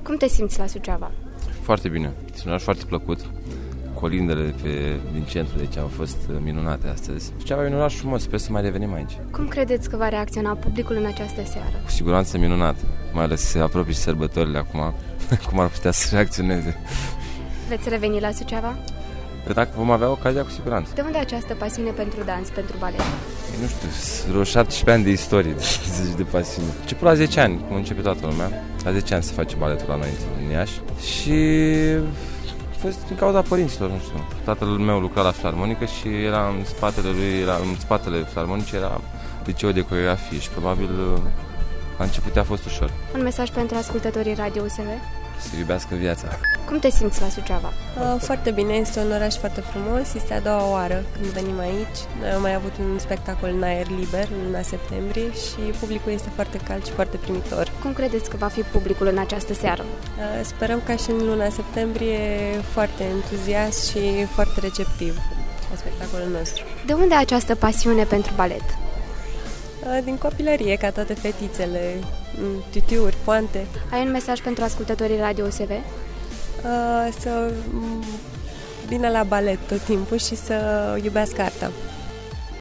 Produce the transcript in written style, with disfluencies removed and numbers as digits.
Cum te simți la Suceava? Foarte bine. Este un oraș foarte plăcut. Colindele din centru, deci au fost minunate astăzi. Suceava e un oraș frumos, sper să mai revenim aici. Cum credeți că va reacționa publicul în această seară? Cu siguranță minunat, mai ales se apropie și sărbătorile acum, cum ar putea să reacționeze. Veți reveni la Suceava? Dacă vom avea ocazia, cu siguranță. De unde această pasiune pentru dans, pentru balet? Nu știu, vreo 17 ani de istorie, de pasiune. Început la 10 ani, cum începe toată lumea. La 10 ani se face baletul la noi în Iași. Și a fost din cauza părinților, nu știu. Tatăl meu lucra la filarmonică și era în spatele lui, în spatele filarmonicii era liceul de coreografie și probabil la început a fost ușor. Un mesaj pentru ascultătorii Radio USV? Să iubească viața. Cum te simți la Suceava? Foarte bine, este un oraș foarte frumos, este a doua oară când venim aici. Noi am mai avut un spectacol în aer liber în luna septembrie și publicul este foarte cald și foarte primitor. Cum credeți că va fi publicul în această seară? Sperăm ca și în luna septembrie foarte entuziast și foarte receptiv la spectacolul nostru. De unde această pasiune pentru balet? Din copilărie, ca toate fetițele, tutiuri, poante. Ai un mesaj pentru ascultătorii Radio USV? Să vină la balet tot timpul și să iubească arta.